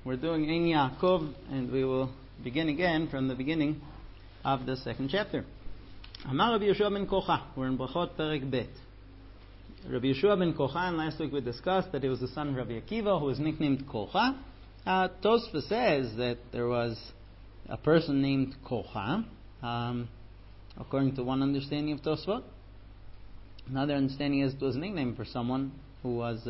We're doing Ein Yaakov, and we will begin again from the beginning of the second chapter. Amar Rabbi Yeshua ben Kocha. We're in Brachot Perek Bet. Rabbi Yeshua ben Kocha, and last week we discussed that he was the son of Rabbi Akiva, who was nicknamed Kocha. Tosfos says that there was a person named Kocha, according to one understanding of Tosfot. Another understanding is it was a nickname for someone who was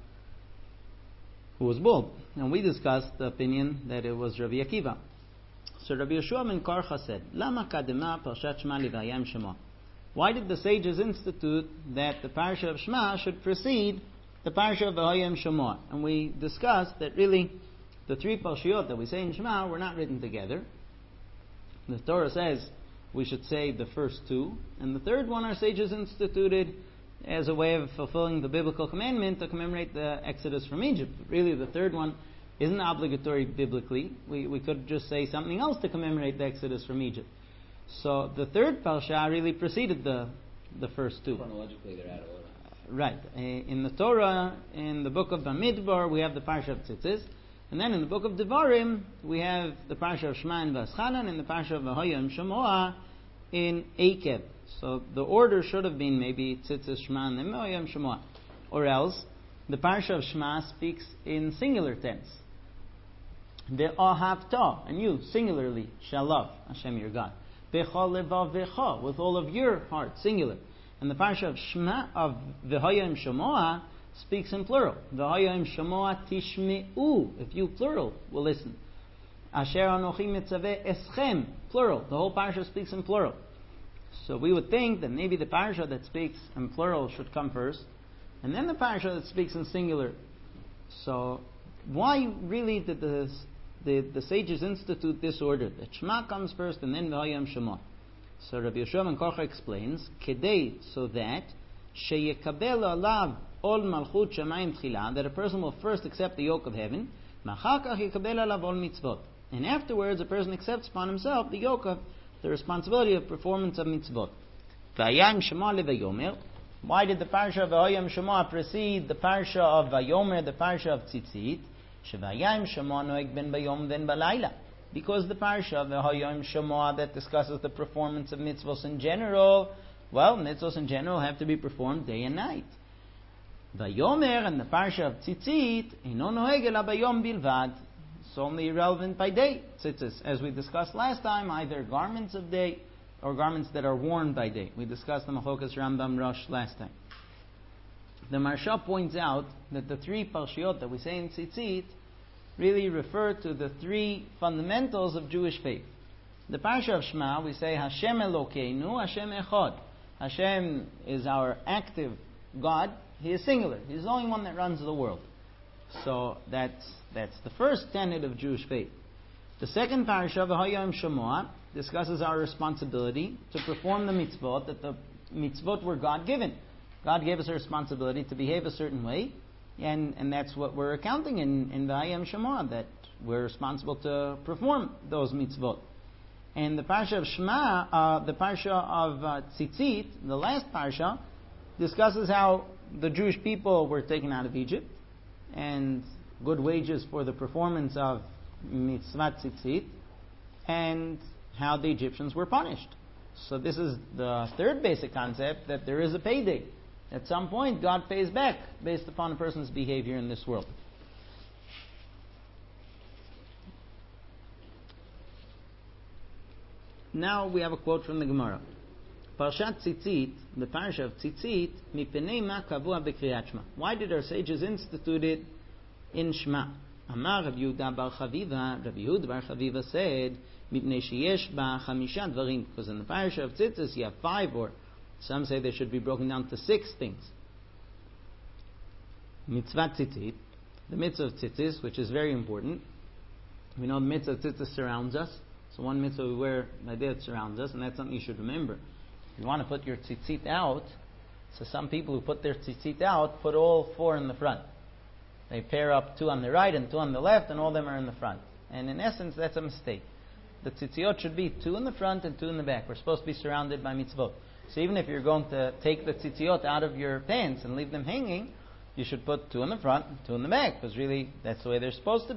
bald. And we discussed the opinion that it was Rabbi Akiva. So Rabbi Yeshua ben Kocha said, Lama kadema parshat Shema livayim Shema. Why did the sages institute that the parsha of Shema should precede the parsha of Vayim Shema? And we discussed that really the three parshiyot that we say in Shema were not written together. The Torah says we should say the first two, and the third one our sages instituted as a way of fulfilling the biblical commandment to commemorate the Exodus from Egypt. Really, the third one isn't obligatory biblically. We could just say something else to commemorate the Exodus from Egypt. So the third parsha really preceded the first two. Chronologically, they're out of order. Right. In the Torah, in the book of Bamidbar, we have the parsha of Tzitzis. And then in the book of Devarim, we have the parsha of Shema and Vaschanan and the parsha of Vayim Shema in Eikev. So the order should have been maybe Tzitzis, Shema, and then Vayim Shema. Or else, the parsha of Shema speaks in singular tense. Ve'ahavta, and you, singularly, shall love Hashem your God. Bechol levavecha, with all of your heart, singular. And the parsha of Shema, of V'hayim Shema, speaks in plural. V'hayim Shema tishme'u, if you, plural, will listen. Asher anochi mitzaveh eschem, plural. The whole parsha speaks in plural. So we would think that maybe the parsha that speaks in plural should come first, and then the parsha that speaks in singular. So why really did the sages institute this order? That Shema comes first and then V'hayim Shema. So Rabbi Yeshua ben Kocha explains, Kedei, so that sheyekabel alav ol malchut shamayim tchila, that a person will first accept the yoke of heaven, machar kach yekabel alav ol mitzvot, and afterwards a person accepts upon himself the yoke of the responsibility of performance of mitzvot. Vayim Shema levayomer. Why did the parsha of Vayim Shema precede the parsha of Vayomer, the parsha of Tzitzit? Shevayim Shema noeg ben bayom ben balayla. Because the parsha of Vayim Shema that discusses the performance of mitzvot in general, well, mitzvot in general have to be performed day and night. Vayomer and the parsha of Tzitzit, ino noeg ela bayom bilvad. It's only relevant by day. Tzitzis, as we discussed last time, either garments of day or garments that are worn by day. We discussed the Machokas Rambam Rosh last time. The Maharsha points out that the three parshiyot that we say in Tzitzit really refer to the three fundamentals of Jewish faith. The parsha of Shema, we say Hashem Elokeinu, Hashem Echad. Hashem is our active God. He is singular. He's the only one that runs the world. So that's the first tenet of Jewish faith. The second parsha, V'hayim Shema, discusses our responsibility to perform the mitzvot, that the mitzvot were God-given. God gave us a responsibility to behave a certain way, and that's what we're accounting in V'hayim Shema, that we're responsible to perform those mitzvot. And the parsha of Shema, the parsha of Tzitzit, the last parsha, discusses how the Jewish people were taken out of Egypt, and good wages for the performance of mitzvah tzitzit, and how the Egyptians were punished. So this is the third basic concept, that there is a payday. At some point, God pays back based upon a person's behavior in this world. Now we have a quote from the Gemara. Parshat Tzitzit, the parsha of Tzitzit, mipenei ma kavua b'kriyat Shema. Why did our sages institute it in Shema? Amar Rav Yehuda bar Chaviva, Rav Yehuda bar Chaviva said, mipnei sheyesh ba chamisha dvarim, because in the parsha of Tzitzis you have 5, or some say they should be broken down to 6 things. Mitzvah Tzitzit, the mitzvah of Tzitzis, which is very important. We know the mitzvah of Tzitzis surrounds us. So one mitzvah we wear by day, it surrounds us, and that's something you should remember. If you want to put your tzitzit out, so some people who put their tzitzit out put all 4 in the front. They pair up 2 on the right and 2 on the left, and all of them are in the front. And in essence, that's a mistake. The tzitziot should be 2 in the front and 2 in the back. We're supposed to be surrounded by mitzvot. So even if you're going to take the tzitziot out of your pants and leave them hanging, you should put 2 in the front and 2 in the back, because really that's the way they're supposed to be.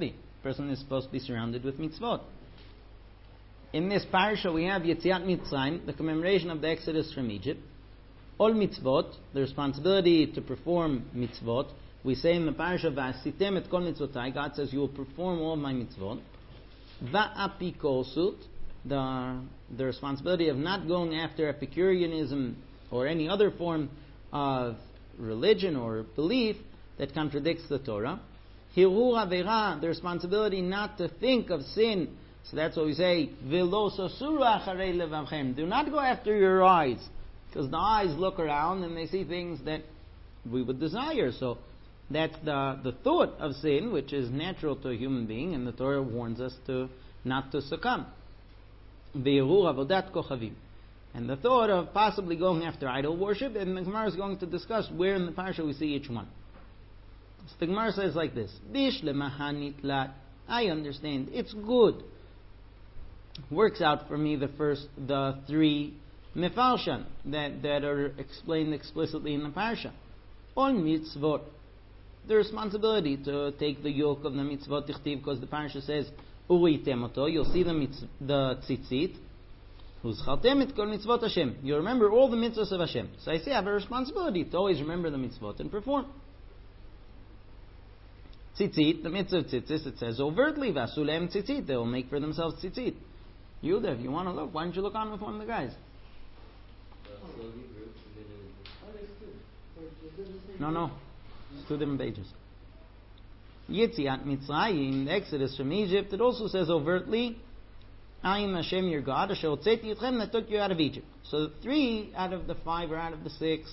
person is supposed to be surrounded with mitzvot. In this parasha we have Yetziat Mitzrayim, the commemoration of the Exodus from Egypt. All mitzvot, the responsibility to perform mitzvot. We say in the parasha, V'asitem et kol mitzvotai, God says, you will perform all my mitzvot. Va'apikosut, the responsibility of not going after Epicureanism or any other form of religion or belief that contradicts the Torah. Hirur avera, the responsibility not to think of sin. So that's what we say, V'lo sosuru acharei levavchem. Do not go after your eyes, because the eyes look around and they see things that we would desire. So that's the thought of sin, which is natural to a human being, and the Torah warns us to not to succumb. V'hirur avodat kochavim. And the thought of possibly going after idol worship, and the Gemara is going to discuss where in the parasha we see each one. So the Gemara says like this, Bishlemahanitlat, I understand, it's good. Works out for me the three mefarshan that are explained explicitly in the parasha. All mitzvot, the responsibility to take the yoke of the mitzvot tichtiv, because the parasha says, Uritem oto, you'll see the tzitzit, Uzchaltem et kol mitzvot Hashem. You remember all the mitzvot of Hashem. So I say I have a responsibility to always remember the mitzvot and perform. Tzitzit, the mitzvah of tzitzis, it says overtly, Vasulem tzitzit, they will make for themselves tzitzit. Yuda, if you want to look, why don't you look on with one of the guys? No. It's 2 different pages. Yetziat Mitzrayim, the Exodus from Egypt, it also says overtly, I am Hashem your God, Asher hotzeti etchem, that took you out of Egypt. So 3 out of the 5 or out of the 6,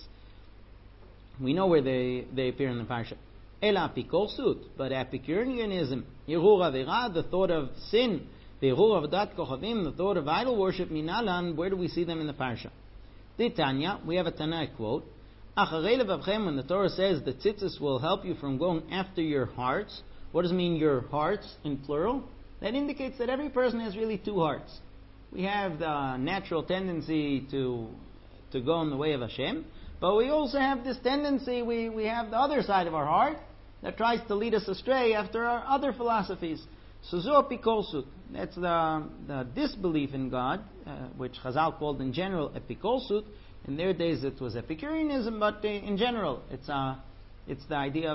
we know where they appear in the parasha. Ela apikorsut, but Epicureanism, Hirur avera, the thought of sin, Hirur avodat kochavim, the thought of idol worship, minalan, where do we see them in the parasha? Tanya, we have a Tanai quote, Acharei levavchem, when the Torah says the tzitzis will help you from going after your hearts, what does it mean your hearts in plural? That indicates that every person has really 2 hearts. We have the natural tendency to go in the way of Hashem, but we also have this tendency, we have the other side of our heart that tries to lead us astray after our other philosophies. So zo epikolsut, that's the disbelief in God, which Chazal called in general epikolsut. In their days it was Epicureanism, but in general it's the idea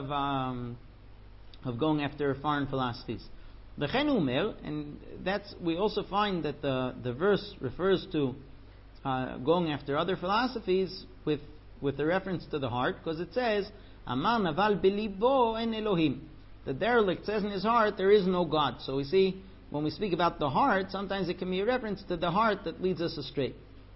of going after foreign philosophies. V'chen umer, and that's, we also find that the verse refers to going after other philosophies with a reference to the heart, because it says, Amar naval belibo en Elohim. The derelict says in his heart, there is no God. So we see, when we speak about the heart, sometimes it can be a reference to the heart that leads us astray.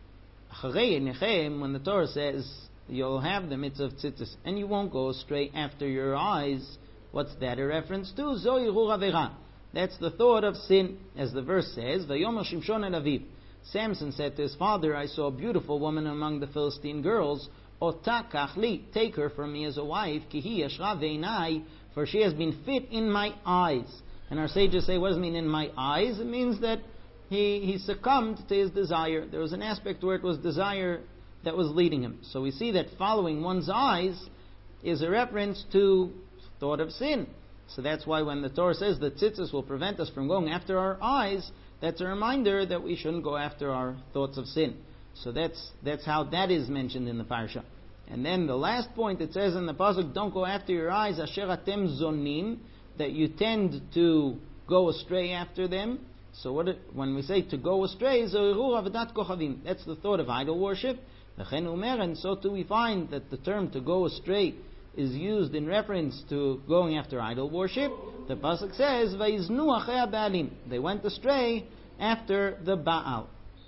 When the Torah says, you'll have the mitzvah of tzitzis, and you won't go astray after your eyes, what's that a reference to? Zo hirur avera. That's the thought of sin, as the verse says, Vayomer Shimshon el aviv. Samson said to his father, I saw a beautiful woman among the Philistine girls, Ota kachli, take her for me as a wife, ki hi yashra veinai, for she has been fit in my eyes. And our sages say, what does it mean in my eyes? It means that he succumbed to his desire. There was an aspect where it was desire that was leading him. So we see that following one's eyes is a reference to thought of sin. So that's why when the Torah says that tzitzis will prevent us from going after our eyes, that's a reminder that we shouldn't go after our thoughts of sin. So that's how that is mentioned in the parasha. And then the last point, it says in the pasuk, don't go after your eyes, asher atem zonim, that you tend to go astray after them. So when we say to go astray, that's the thought of idol worship. And so too we find that the term to go astray is used in reference to going after idol worship. The pasuk says, "Vayiznu achei baalim." They went astray after the Baal.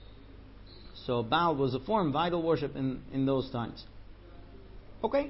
So Baal was a form of idol worship in those times. Okay.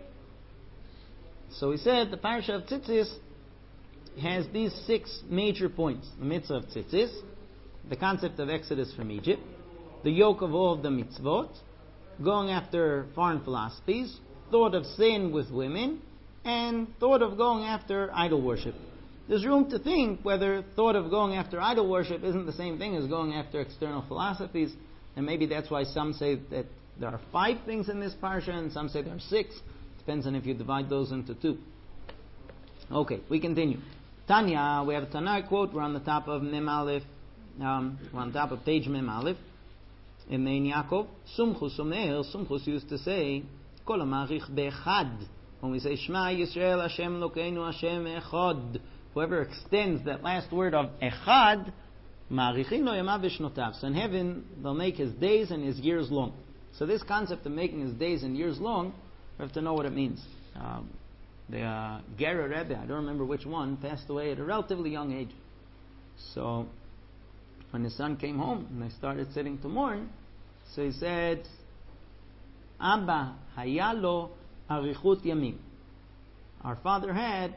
So we said the parasha of Tzitzis has these 6 major points: the mitzvah of Tzitzis, the concept of Exodus from Egypt, the yoke of all of the mitzvot, going after foreign philosophies, thought of sin with women, and thought of going after idol worship. There's room to think whether thought of going after idol worship isn't the same thing as going after external philosophies, and maybe that's why some say that there are 5 things in this parasha, and some say there are 6. Depends on if you divide those into 2. Okay, we continue. Tanya, we have a Tanai quote. We're on the top of Mem Aleph. We're on top of page Mem Aleph. In Mein Yaakov, Sumchus Omer, Sumchus used to say, Kol HaMa'arich Be'echad. When we say Shema Yisrael Hashem Lokeinu Hashem Echad, whoever extends that last word of Echad, Ma'arichin Lo Yamav V'Shnotav. So in heaven, they'll make his days and his years long. So this concept of making his days and years long, we have to know what it means. The Gerer Rebbe, I don't remember which one, passed away at a relatively young age. So when his son came home and they started sitting to mourn, so he said, Abba Hayalo Arichut Yamim. Our father had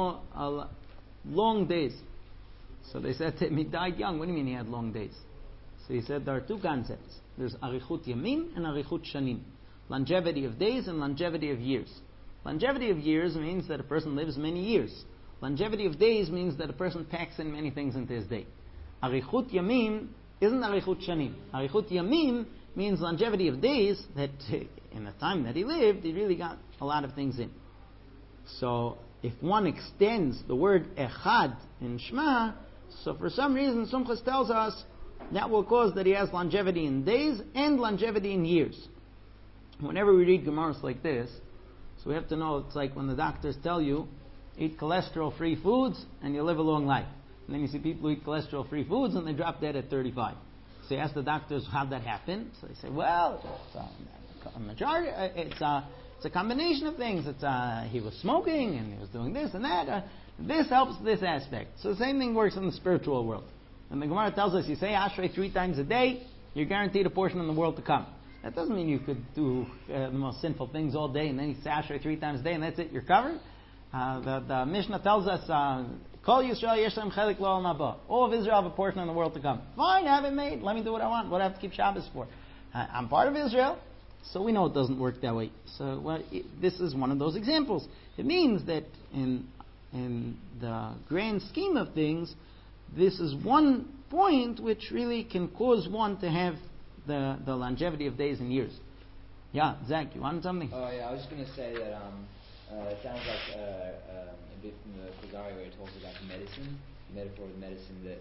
long days. So they said to him, he died young. What do you mean he had long days? So he said there are two concepts. There's Arichut Yamim and Arichut Shanim. Longevity of days and longevity of years. Longevity of years means that a person lives many years. Longevity of days means that a person packs in many things into his day. Arichut Yamim isn't Arichut Shanim. Arichut Yamim means longevity of days, that in the time that he lived, he really got a lot of things in. So if one extends the word Echad in Shema, so for some reason Sumchus tells us that will cause that he has longevity in days and longevity in years. Whenever we read Gemaras like this, so we have to know, it's like when the doctors tell you, eat cholesterol-free foods and you live a long life. And then you see people who eat cholesterol-free foods and they drop dead at 35. So you ask the doctors, how'd that happen? So they say, well, it's a majority, it's a combination of things. He was smoking and he was doing this and that. This helps this aspect. So the same thing works in the spiritual world. And the Gemara tells us, you say Ashrei 3 times a day, you're guaranteed a portion in the world to come. That doesn't mean you could do the most sinful things all day and then you say Ashrei 3 times a day and that's it, you're covered. The Mishnah tells us, Kol Yisrael Yeshem Chelik Lo Mabah. All of Israel have a portion in the world to come. Fine, have it made. Let me do what I want. What do I have to keep Shabbos for? I'm part of Israel, so we know it doesn't work that way. So this is one of those examples. It means that in the grand scheme of things, this is one point which really can cause one to have the longevity of days and years. Yeah, Zach, you wanted something? Oh yeah, I was just going to say that it sounds like a bit from the Kuzari where it talks about medicine, the metaphor of medicine, that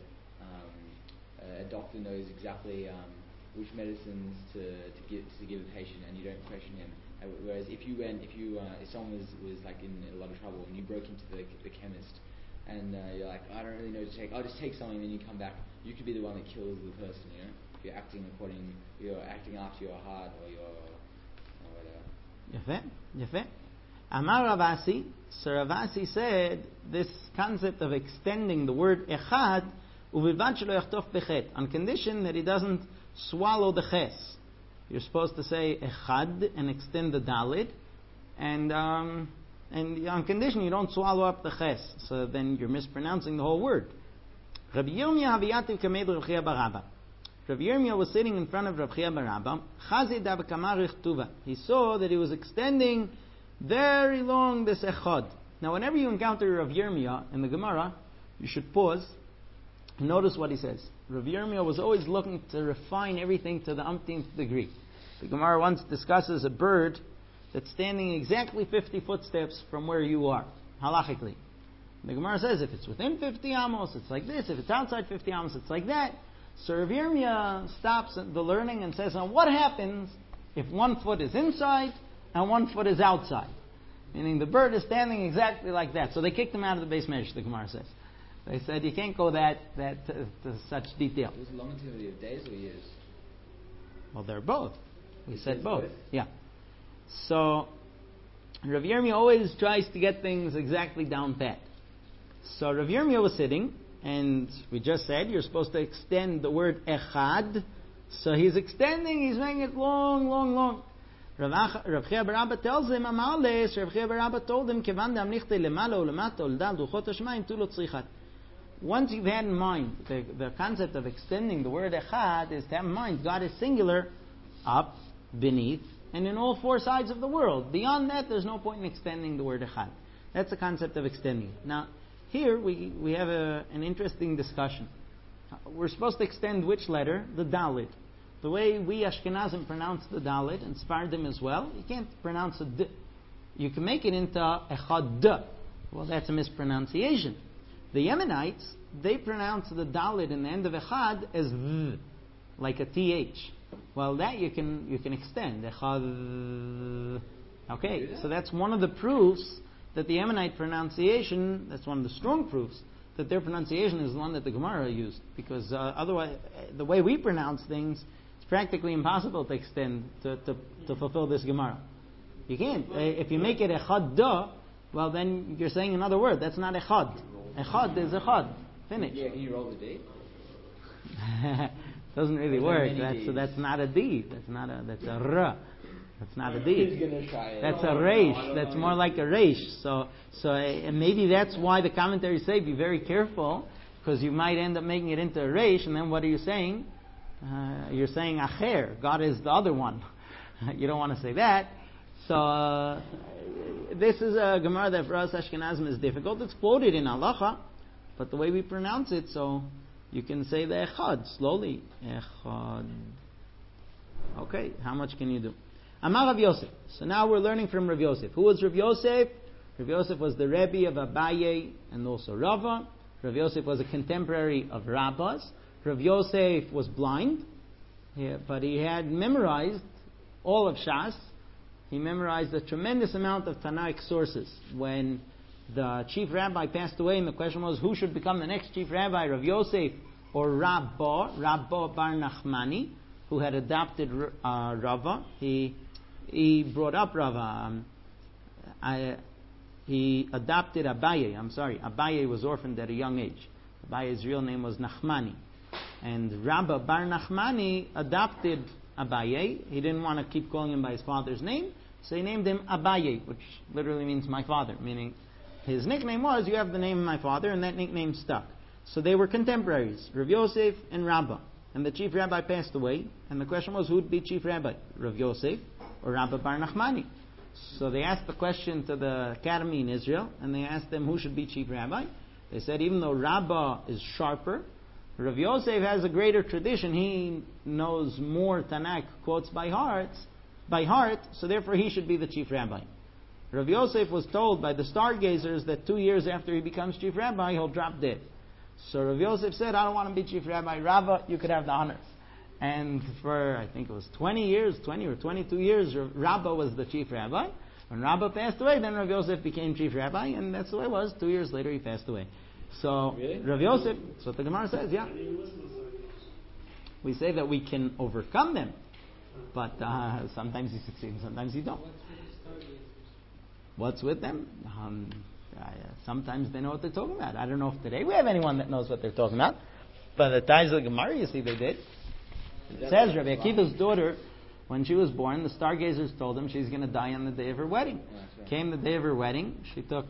a doctor knows exactly which medicines to give a patient, and you don't question him. Whereas if someone was like in a lot of trouble and you broke into the chemist and you're like, I don't really know what to take, I'll just take something, and then you come back, you could be the one that kills the person, you know? If you're acting after your heart or whatever. Yafeh. Amar Ravasi, so Ravasi said this concept of extending the word Echad uvilvad shelo yachtof bechet, on condition that he doesn't swallow the ches. You're supposed to say Echad and extend the Dalid, and on condition you don't swallow up the ches, so then you're mispronouncing the whole word. Rabbi Yirmiyah haviyativ kamed Rav Chia bar Abba. Rabbi Yirmiyah was sitting in front of Rav Chia bar Abba. Chazid avkamar richtuva. He saw that he was extending very long this Echad. Now, whenever you encounter Rav Yirmiyah in the Gemara, you should pause and notice what he says. Rav Yirmiyah was always looking to refine everything to the umpteenth degree. The Gemara once discusses a bird that's standing exactly 50 footsteps from where you are, halachically. The Gemara says if it's within 50 amos, it's like this. If it's outside 50 amos, it's like that. So Rav Yirmiyah stops the learning and says, now what happens if one foot is inside and one foot is outside? Meaning the bird is standing exactly like that. So they kicked him out of the base measure, the Gemara says. They said you can't go that to such detail. Was it longevity of days or years? Well, they're both. We said both. Yeah. So Rav Yirmiyah always tries to get things exactly down pat. So Rav Yirmiyah was sitting, and we just said you're supposed to extend the word Echad. So he's extending, he's making it long, long, long. Rav Chia bar Abba tells him, Amales, Rav Chia bar Abba told him, Kevan damnichte lemala ulemata uldal duchot hashmayim tu lo tzrichat. Once you've had in mind the concept of extending the word Echad is to have in mind God is singular, up, beneath, and in all four sides of the world. Beyond that, there's no point in extending the word Echad. That's the concept of extending. Now, here we have an interesting discussion. We're supposed to extend which letter? The Dalit. The way we Ashkenazim pronounce the Dalit, and Sephardim as well, you can't pronounce a D. You can make it into Echad. Well, that's a mispronunciation. The Yemenites, they pronounce the Dalit in the end of Echad as V, like a TH. Well, that you can extend. Echad. Okay, so that's one of the proofs that the Yemenite pronunciation, that's one of the strong proofs, that their pronunciation is the one that the Gemara used. Because otherwise, the way we pronounce things, it's practically impossible to extend, to fulfill this Gemara. You can't. If you make it Echad Da, well then you're saying another word. That's not Echad. Echad is Echad. Finish. Yeah, can you roll the D? Doesn't really work. That's not a D. That's a R. That's not a D. Who's gonna try it? That's a Reish. That's more like a Reish. So and maybe that's why the commentaries say be very careful, because you might end up making it into a Reish, and then what are you saying? You're saying Acher. God is the other one. You don't want to say that. So this is a Gemara that for us Ashkenazim is difficult. It's quoted in Halacha, but the way we pronounce it, so you can say the Echad slowly. Echad. Okay, how much can you do? Amar Rav Yosef. So now we're learning from Rav Yosef. Who was Rav Yosef? Rav Yosef was the Rebbe of Abaye and also Rava. Rav Yosef was a contemporary of Rabbas. Rav Yosef was blind, but he had memorized all of Shas. He memorized a tremendous amount of Tanaic sources. When the chief rabbi passed away, and the question was who should become the next chief rabbi, Rav Yosef or Rabba Bar Nachmani, who had adopted Rava. He brought up Rava. He adopted Abaye. Abaye was orphaned at a young age. Abaye's real name was Nachmani. And Rabba Bar Nachmani adopted Abaye. He didn't want to keep calling him by his father's name, so he named him Abaye, which literally means my father, meaning his nickname was, you have the name of my father, and that nickname stuck. So they were contemporaries, Rav Yosef and Rabba. And the chief rabbi passed away, and the question was who would be chief rabbi, Rav Yosef or Rabba Bar Nachmani? So they asked the question to the academy in Israel, and they asked them who should be chief rabbi. They said even though Rabba is sharper, Rav Yosef has a greater tradition. He knows more Tanakh quotes by heart, so therefore he should be the chief rabbi. Rav Yosef was told by the stargazers that 2 years after he becomes chief rabbi, he'll drop dead. So Rav Yosef said, I don't want to be chief rabbi. Rabba, you could have the honors. And for, I think it was 20 or 22 years, Rabba was the chief rabbi. When Rabba passed away, then Rav Yosef became chief rabbi, and that's the way it was. 2 years later, he passed away. So, really? Rav Yosef, that's what the Gemara says, yeah. We say that we can overcome them, but sometimes you succeed and sometimes you don't. What's with them? Sometimes they know what they're talking about. I don't know if today we have anyone that knows what they're talking about. But the times of the Gemara, you see, they did. It says Rabbi Akiva's daughter, when she was born, the stargazers told him she's going to die on the day of her wedding. Right. Came the day of her wedding, she took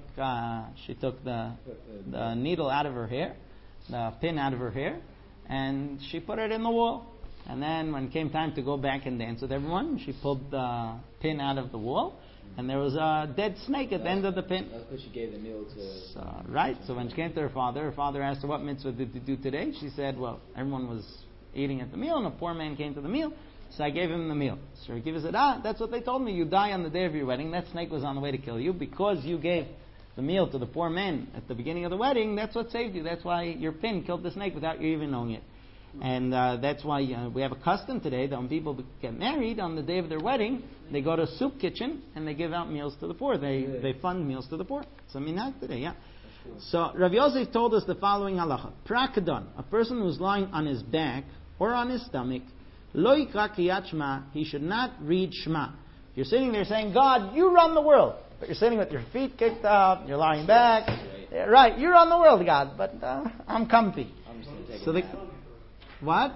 the needle out of her hair, the pin out of her hair, and she put it in the wall. And then when it came time to go back and dance with everyone, she pulled the pin out of the wall, and there was a dead snake at the end of the pin. That's because she gave the meal to... So when she came to her father asked her, what mitzvah did you do today? She said, well, everyone was eating at the meal, and a poor man came to the meal, so I gave him the meal. So Akiva said, that's what they told me. You die on the day of your wedding. That snake was on the way to kill you. Because you gave the meal to the poor man at the beginning of the wedding, that's what saved you. That's why your pin killed the snake without you even knowing it. And that's why we have a custom today that when people get married on the day of their wedding, they go to a soup kitchen and they give out meals to the poor. They fund meals to the poor. It's a minhag today, yeah. So Rav Yosef told us the following halacha. Prakadon, a person who's lying on his back or on his stomach, lo yikra kriyat shema, he should not read Shema. You're sitting there saying, God, you run the world. But you're sitting with your feet kicked up, you're lying back. Yeah, right, you run the world, God, but I'm comfy. So what?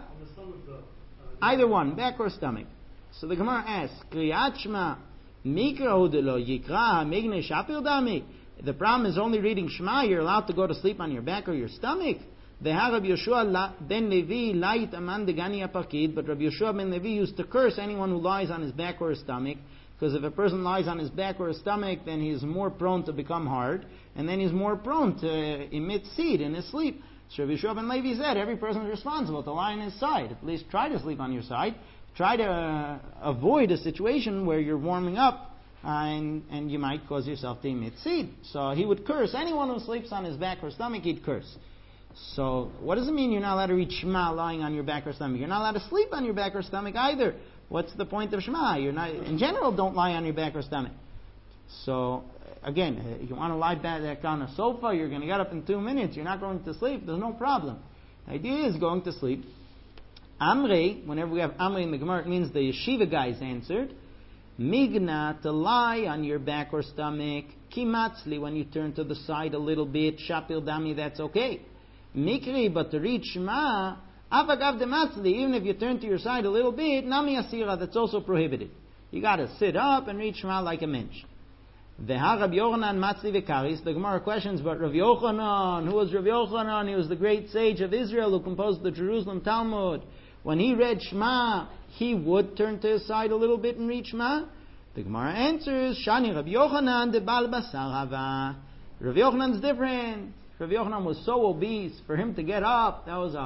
Either one, back or stomach. So the Gemara asks, Kriyat Shema, Mikrahu de lo yikra migne shapil dami. The problem is only reading Shema, you're allowed to go to sleep on your back or your stomach. The Rabbi Yeshua ben Levi lait aman degani apakid, but Rabbi Yeshua ben Levi used to curse anyone who lies on his back or his stomach, because if a person lies on his back or his stomach, then he's more prone to become hard, and then he's more prone to emit seed in his sleep. So Rabbi Yeshua ben Levi said, every person is responsible to lie on his side. At least try to sleep on your side. Try to avoid a situation where you're warming up and you might cause yourself to emit seed. So he would curse. Anyone who sleeps on his back or stomach, he'd curse. So what does it mean you're not allowed to read Shema lying on your back or stomach? You're not allowed to sleep on your back or stomach either. What's the point of Shema? You're not, in general, don't lie on your back or stomach. So again, you want to lie back on a sofa, you're going to get up in 2 minutes, you're not going to sleep, there's no problem. The idea is going to sleep. Amrei, whenever we have Amrei in the Gemara, it means the yeshiva guys answered. Migna, to lie on your back or stomach. Kimatzli, when you turn to the side a little bit. Shapil dami, that's okay. Mikri, but to read Shema, avagav dematzli, even if you turn to your side a little bit, nami asira, that's also prohibited. You got to sit up and read Shema like a mensch. Veha Rabbi Yochanan matzli vekaris. The Gemara questions about Rabbi Yochanan. Who was Rabbi Yochanan? He was the great sage of Israel who composed the Jerusalem Talmud. When he read Shema, he would turn to his side a little bit and read Shema. The Gemara answers, Shani Rabbi Yochanan de Bal Basar Hava. Rabbi Yochanan's different. Rabbi Yochanan was so obese, for him to get up, that was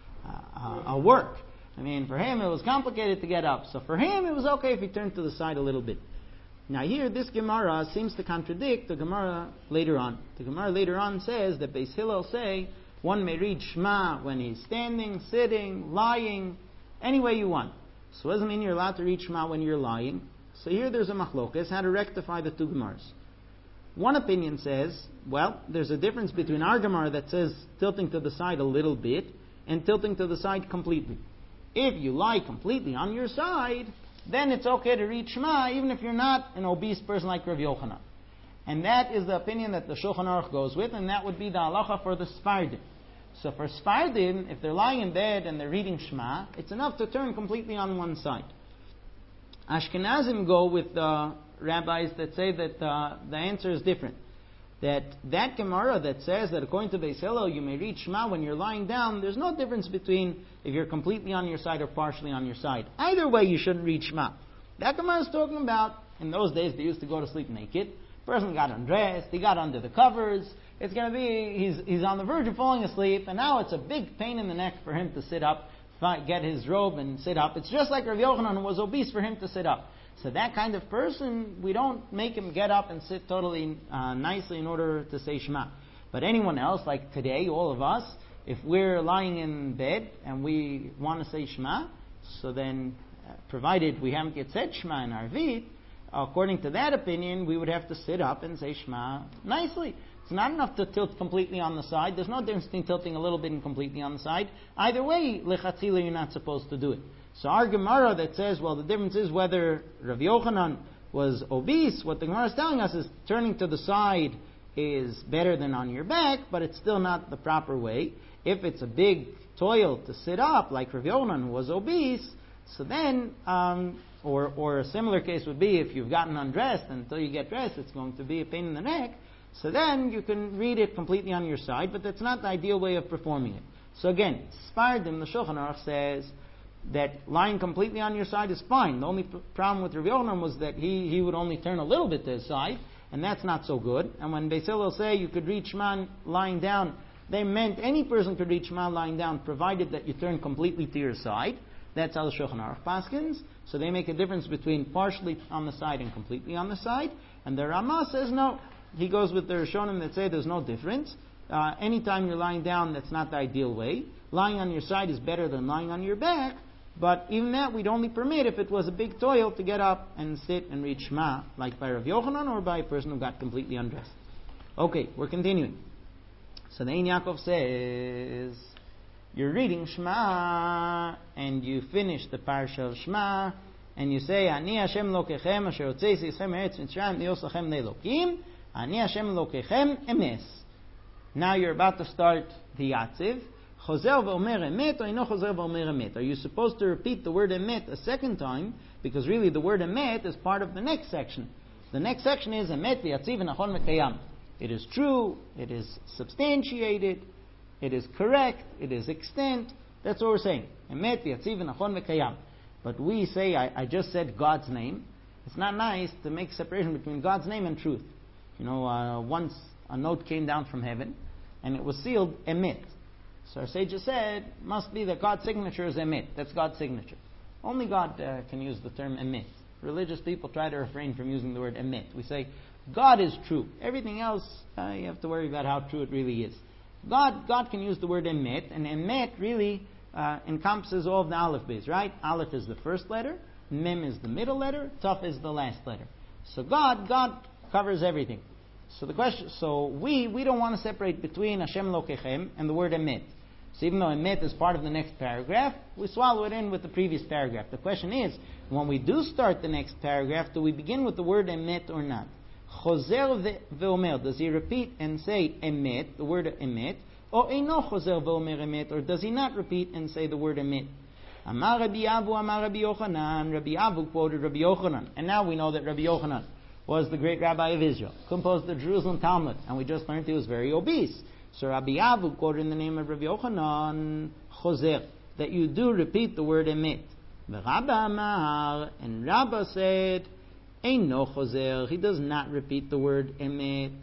a work. I mean, for him it was complicated to get up. So for him it was okay if he turned to the side a little bit. Now here, this Gemara seems to contradict the Gemara later on. The Gemara later on says that Beis Hillel say, one may read Shema when he's standing, sitting, lying, any way you want. So it doesn't mean you're allowed to read Shema when you're lying. So here there's a machlokas, how to rectify the two Gemaras. One opinion says, well, there's a difference between our Gemara that says tilting to the side a little bit and tilting to the side completely. If you lie completely on your side, then it's okay to read Shema even if you're not an obese person like Rav Yochanan. And that is the opinion that the Shulchan Aruch goes with, and that would be the halacha for the Sfardim. So for Sfardim, if they're lying in bed and they're reading Shema, it's enough to turn completely on one side. Ashkenazim go with the rabbis that say that the answer is different. That Gemara that says that according to Beis Hillel you may read Shema when you're lying down, there's no difference between if you're completely on your side or partially on your side. Either way you shouldn't read Shema. That Gemara is talking about, in those days they used to go to sleep naked. Person got undressed, he got under the covers. It's going to be, he's on the verge of falling asleep, and now it's a big pain in the neck for him to sit up, get his robe and sit up. It's just like Rav Yochanan, who was obese, for him to sit up. So that kind of person, we don't make him get up and sit totally nicely in order to say Shema. But anyone else, like today, all of us, if we're lying in bed and we want to say Shema, so then, provided we haven't yet said Shema in Arvit, according to that opinion, we would have to sit up and say Shema nicely. It's not enough to tilt completely on the side. There's no difference between tilting a little bit and completely on the side. Either way, lechatzila, you're not supposed to do it. So our Gemara that says, well, the difference is whether Rav Yochanan was obese, what the Gemara is telling us is turning to the side is better than on your back, but it's still not the proper way. If it's a big toil to sit up, like Rav Yochanan, who was obese, so then, or a similar case would be if you've gotten undressed, and until you get dressed, it's going to be a pain in the neck. So then you can read it completely on your side, but that's not the ideal way of performing it. So again, Sfardim, the Shulchan Aruch says that lying completely on your side is fine. The only problem with Rav Yochanan was that he would only turn a little bit to his side, and that's not so good. And when Beis Hillel say you could read Shema lying down, they meant any person could read Shema lying down, provided that you turn completely to your side. That's how the Shulchan Aruch paskins. So they make a difference between partially on the side and completely on the side. And the Ramah says no. He goes with the Rishonim that say there's no difference. Anytime you're lying down, that's not the ideal way. Lying on your side is better than lying on your back. But even that we'd only permit if it was a big toil to get up and sit and read Shema, like by Rav Yochanan or by a person who got completely undressed. Okay, we're continuing. So the Ein Yaakov says, you're reading Shema, and you finish the parsha of Shema, and you say, Ani Hashem Lokechem, asher hotzei ischem eretz Mitzrayim, lios lachem ne'elokim, Ani Hashem Lokechem emes. Now you're about to start the Yatziv. Chozer v'omer emet, or ino chozer v'omer emet. Are you supposed to repeat the word emet a second time? Because really the word emet is part of the next section. The next section is emet v'yatziv v'nachon v'kayam. It is true, it is substantiated, it is correct, it is extant. That's what we're saying. Emet v'yatziv v'nachon v'kayam. But we say, I just said God's name. It's not nice to make separation between God's name and truth. You know, once a note came down from heaven, and it was sealed emet. So our sages said, must be that God's signature is emet. That's God's signature. Only God can use the term emet. religious people try to refrain from using the word emet. We say, God is true. Everything else, you have to worry about how true it really is. God can use the word emet, and emet really encompasses all of the aleph beis, right? Aleph is the first letter, mem is the middle letter, taf is the last letter. So God covers everything. So the question, we don't want to separate between Hashem Lokechem and the word emet. So even though emet is part of the next paragraph, we swallow it in with the previous paragraph. The question is, when we do start the next paragraph, do we begin with the word emet or not? Chozer ve'omer, does he repeat and say emet, the word emet, or eino chozer ve'omer emet, or does he not repeat and say the word emet? Amar Rabbi Avu, Amar Rabbi Yochanan, Rabbi Avu quoted Rabbi Yochanan. And now we know that Rabbi Yochanan was the great rabbi of Israel, composed the Jerusalem Talmud, and we just learned he was very obese. So Rabbi Avu quoted in the name of Rabbi Yochanan, Chozer, that you do repeat the word emet. Rabba Amar, and Rabba said, Eino Chozer, he does not repeat the word emet.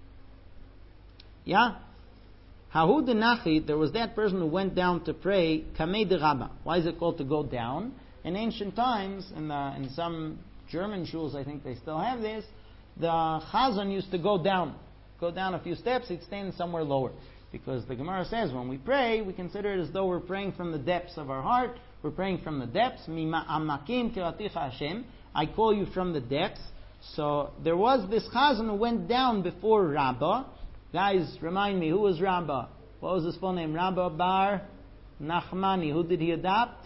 Yeah? Hahu denachi, there was that person who went down to pray, Kamei de Rabba. Why is it called to go down? In ancient times, in some German shuls, I think they still have this, the chazan used to go down a few steps, he'd stand somewhere lower. Because the Gemara says, when we pray, we consider it as though we're praying from the depths of our heart, we're praying from the depths, Amakim kiraticha Hashem, I call you from the depths. So there was this chazan who went down before Rabbah. Guys, remind me, who was Rabbah? What was his full name? Rabbah bar Nachmani. Who did he adopt?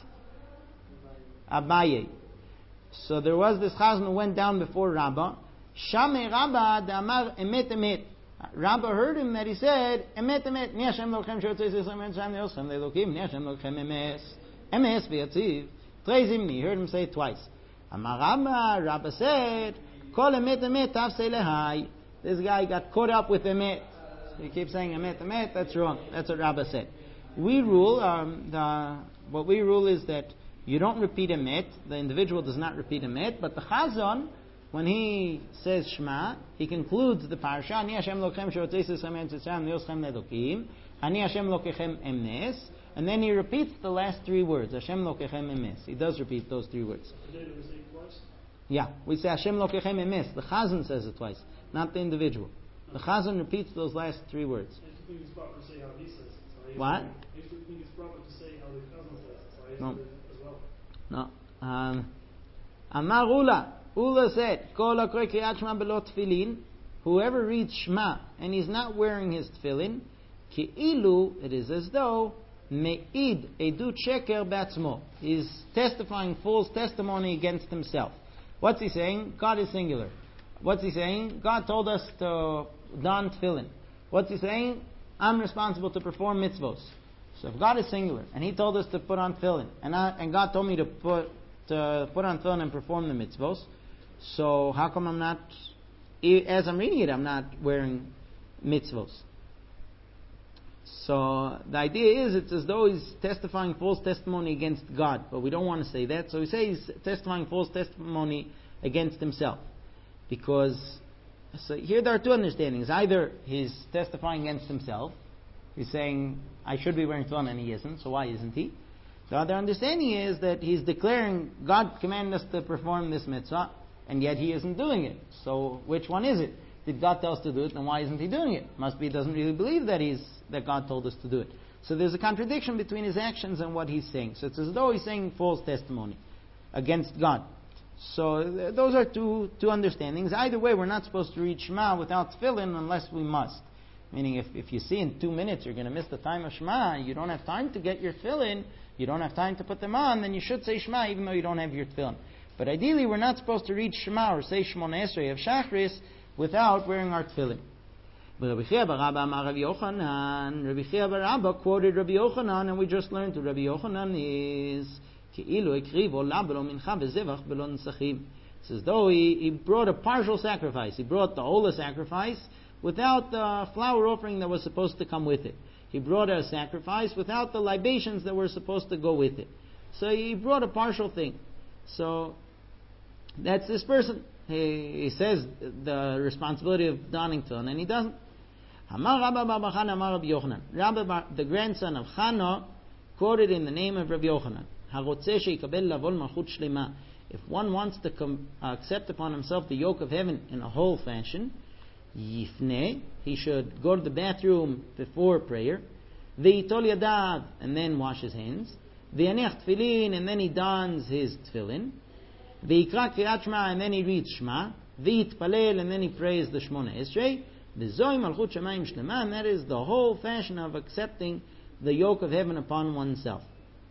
Abaye. So there was this chazan who went down before Rabbah. Shame Rabbah damar emet emet. Rabbah heard him that he said, emet emet. Ni Hashem lochem sheyotzei Yisrael Hashem le'oschem le'elokim. Ni Hashem lochem emes. Emes v'yatziv. Treizim. He heard him say it twice. Amar Rabbah. Rabbah said, kol emet emet tafsei lehai. This guy got caught up with emet. You keep saying emet, emet, that's wrong. That's what Rabbah said. We rule, what we rule is that you don't repeat emet, the individual does not repeat emet, but the chazan, when he says Shema, he concludes the parasha, Ani Hashem lokechem sherotzei Yisrael Mitzrayim neoschem le'elokim, Ani Hashem lokechem emes, and then he repeats the last three words, Hashem lokechem emes. He does repeat those three words. Yeah, we say Hashem lokechem emes. The chazan says it twice, not the individual. The chazan repeats those last three words. I think it's proper to say how he says it. So what? I think it's proper to say how the chazan says it. So No. as well. No. Amar Ula. Ula said, Kol hakoreh kriyat Shema belo tefillin, whoever reads Shema and he's not wearing his tefillin, ki'ilu, it is as though, me'id edut sheker ba'atzmo. He's testifying false testimony against himself. What's he saying? God is singular. What's he saying? God told us to don tefillin. What's he saying? I'm responsible to perform mitzvos. So if God is singular and He told us to put on tefillin, and God told me to put on tefillin and perform the mitzvos, so how come I'm not, as I'm reading it, I'm not wearing mitzvos? So the idea is it's as though he's testifying false testimony against God, but we don't want to say that. So we say he's testifying false testimony against himself. Because, so here there are two understandings. Either he's testifying against himself, he's saying, I should be wearing tefillin and he isn't, so why isn't he? The other understanding is that he's declaring, God commanded us to perform this mitzvah, and yet he isn't doing it. So which one is it? Did God tell us to do it, then why isn't he doing it? Must be he doesn't really believe that God told us to do it. So there's a contradiction between his actions and what he's saying. So it's as though he's saying false testimony against God. So those are two understandings. Either way, we're not supposed to read Shema without tefillin unless we must. Meaning if you see in 2 minutes you're going to miss the time of Shema, you don't have time to get your tefillin, you don't have time to put them on, then you should say Shema even though you don't have your tefillin. But ideally we're not supposed to read Shema or say Shemona Esrei of Shachris without wearing our tefillin. But Rabbi Chia bar Rabba amar Rabbi Yochanan, Rabbi Chia bar Rabba quoted Rabbi Yochanan, and we just learned that Rabbi Yochanan is it's as though he brought a partial sacrifice. He brought the Ola sacrifice without the flour offering that was supposed to come with it. He brought a sacrifice without the libations that were supposed to go with it. So he brought a partial thing. So that's this person. He says the responsibility of donning tefillin, and he doesn't. Amar Rabba bar Chana amar Rabbi Yochanan. Rabba, the grandson of Chana, quoted in the name of Rabbi Yochanan. If one wants to accept upon himself the yoke of heaven in a whole fashion, yifne, he should go to the bathroom before prayer, v'yitol yadav, and then wash his hands, v'yanech tefillin, and then he dons his tefillin, v'yikra kriyat shema, and then he reads shema, v'yitpalel, and then he prays the Shmona Esrei, v'zoi malchut shamayim shlema, and that is the whole fashion of accepting the yoke of heaven upon oneself.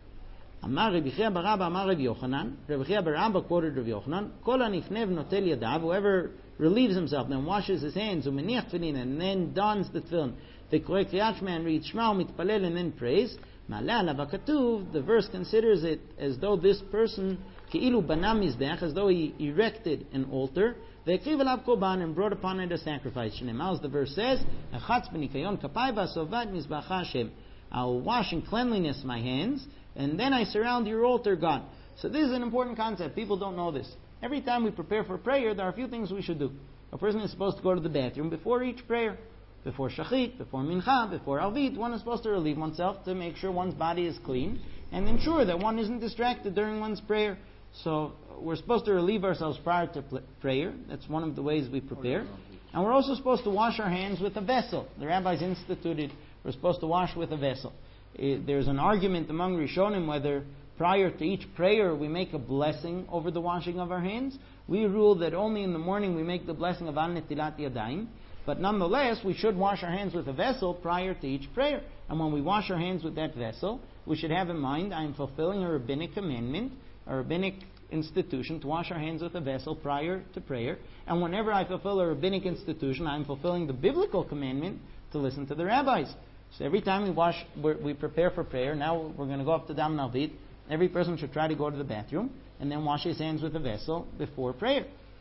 Amar Rabbi Chia bar Abba, Amar Rabbi Yochanan. Rabbi Chia bar Abba quoted Rabbi Yochanan. Kol hanifnev notel yadav. Whoever relieves himself, then washes his hands, umeniach tefillin, and then dons the tefillin. V'koreh kriyat shema, and reads shema, umitpalel, and then prays. Ma'aleh alav hakatuv. The verse considers it as though this person keilu bana mizbeach, as though he erected an altar. Ve'ekriv alav korban, and brought upon it a sacrifice. Shneimah, as the verse says, echatz b'nikayon kapai v'asovat mizbeach Hashem. I'll wash in cleanliness my hands, and then I surround your altar, God. So this is an important concept. People don't know this. Every time we prepare for prayer, there are a few things we should do. A person is supposed to go to the bathroom before each prayer. Before shachit, before mincha, before alvit, one is supposed to relieve oneself to make sure one's body is clean and ensure that one isn't distracted during one's prayer. So we're supposed to relieve ourselves prior to prayer. That's one of the ways we prepare. And we're also supposed to wash our hands with a vessel. The rabbis instituted we're supposed to wash with a vessel. There's an argument among Rishonim whether prior to each prayer we make a blessing over the washing of our hands. We rule that only in the morning we make the blessing of Al Netilat Yadayim. But nonetheless, we should wash our hands with a vessel prior to each prayer. And when we wash our hands with that vessel, we should have in mind, I am fulfilling a rabbinic commandment, a rabbinic institution to wash our hands with a vessel prior to prayer. And whenever I fulfill a rabbinic institution, I am fulfilling the biblical commandment to listen to the rabbis. So every time we prepare for prayer, now we're going to go up to Dam Nalvit, every person should try to go to the bathroom and then wash his hands with a vessel before prayer.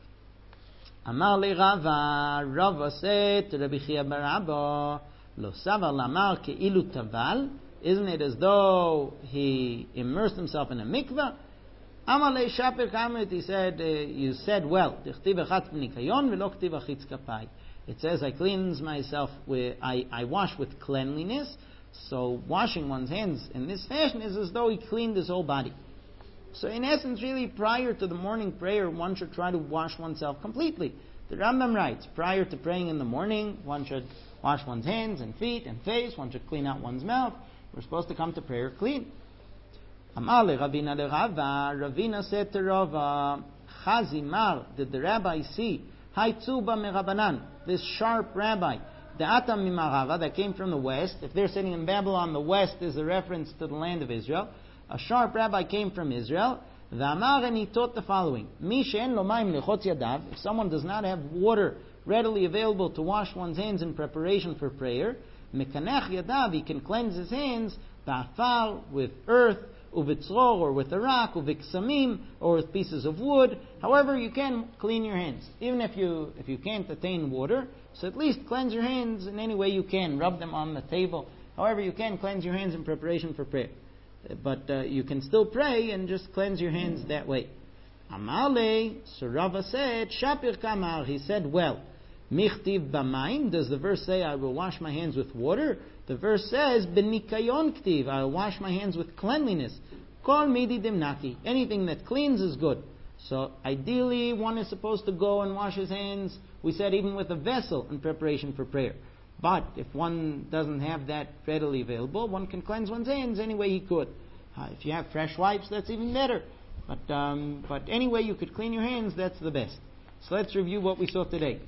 Amar le Rava, Rava said to Rabbi Chia bar Abba, Lo savar lamar keilu taval, isn't it as though he immersed himself in a mikvah? Amar le shaper kamrit, he said, you said well, Tichtiv echatz b'nikayon v'lo ktiv achitz kapai. It says, I cleanse myself I wash with cleanliness. So washing one's hands in this fashion is as though he cleaned his whole body. So in essence, really, prior to the morning prayer, one should try to wash oneself completely. The Rambam writes, prior to praying in the morning, one should wash one's hands and feet and face. One should clean out one's mouth. We're supposed to come to prayer clean. Amar le Ravina le Rava. Ravina said to Rava, Chazimar, did the rabbi see? Hai tzuba merabanan, this sharp rabbi, the Atam mimarava, that came from the west. If they're sitting in Babylon, the west is a reference to the land of Israel. A sharp rabbi came from Israel. V'amar, and he taught the following: Mi she'en lo mayim lechotz yadav. If someone does not have water readily available to wash one's hands in preparation for prayer, mekanech yadav, he can cleanse his hands ba'afar, with earth, uvitzror, or with a rock, uviksamim, or with pieces of wood. However, you can clean your hands, even if you can't attain water. So at least cleanse your hands in any way you can. Rub them on the table. However, you can cleanse your hands in preparation for prayer. But you can still pray and just cleanse your hands that way. Amale, so Rava said, Shapir Kamar, he said, well, Michtiv B'mayim, does the verse say, I will wash my hands with water? The verse says, B'nikayon Ktiv, I will wash my hands with cleanliness. Kol midi dimnaki, anything that cleans is good. So ideally, one is supposed to go and wash his hands, we said, even with a vessel in preparation for prayer. But if one doesn't have that readily available, one can cleanse one's hands any way he could. If you have fresh wipes, that's even better. But any way you could clean your hands, that's the best. So let's review what we saw today.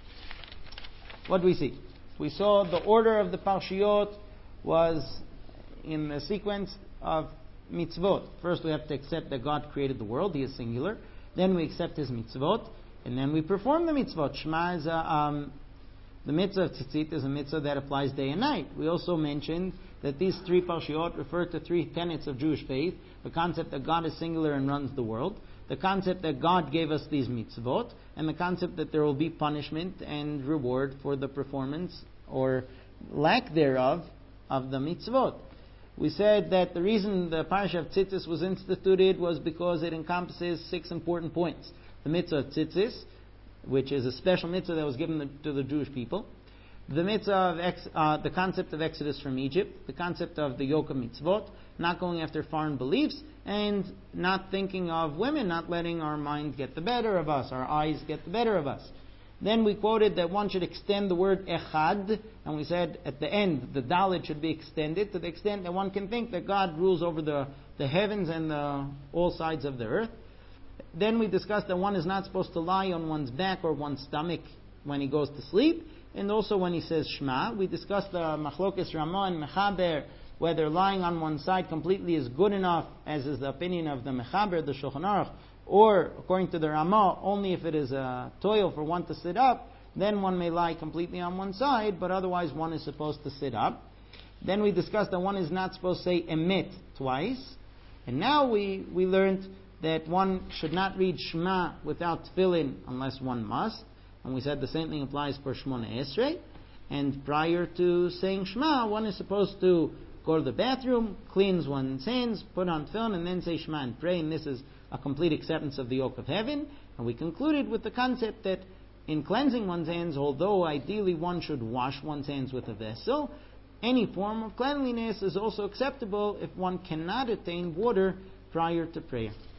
What do we see? We saw the order of the Parshiyot was in the sequence of mitzvot. First we have to accept that God created the world, He is singular. Then we accept His mitzvot, and then we perform the mitzvot. Shema is the mitzvah of tzitzit is a mitzvah that applies day and night. We also mentioned that these three parshiyot refer to three tenets of Jewish faith: the concept that God is singular and runs the world, the concept that God gave us these mitzvot, and the concept that there will be punishment and reward for the performance or lack thereof of the mitzvot. We said that the reason the parasha of tzitzis was instituted was because it encompasses 6 important points. The mitzvah of tzitzis, which is a special mitzvah that was given to the Jewish people. the mitzvah of the concept of Exodus from Egypt, the concept of the yoke of mitzvot, not going after foreign beliefs, and not thinking of women, not letting our mind get the better of us, our eyes get the better of us. Then we quoted that one should extend the word echad, and we said at the end the dalet should be extended to the extent that one can think that God rules over the heavens and all sides of the earth. Then we discussed that one is not supposed to lie on one's back or one's stomach when he goes to sleep, and also when he says Shema. We discussed the Machlokes Ramah and Mechaber, whether lying on one side completely is good enough, as is the opinion of the Mechaber, the Shulchan Aruch, or, according to the Ramah, only if it is a toil for one to sit up, then one may lie completely on one side, but otherwise one is supposed to sit up. Then we discussed that one is not supposed to say emet twice. And now we learned that one should not read Shema without tefillin unless one must. And we said the same thing applies for Shmona Esrei. And prior to saying Shema, one is supposed to go to the bathroom, cleanse one's hands, put on tefillin, and then say Shema and pray. And this is a complete acceptance of the yoke of heaven. And we concluded with the concept that in cleansing one's hands, although ideally one should wash one's hands with a vessel, any form of cleanliness is also acceptable if one cannot attain water prior to prayer.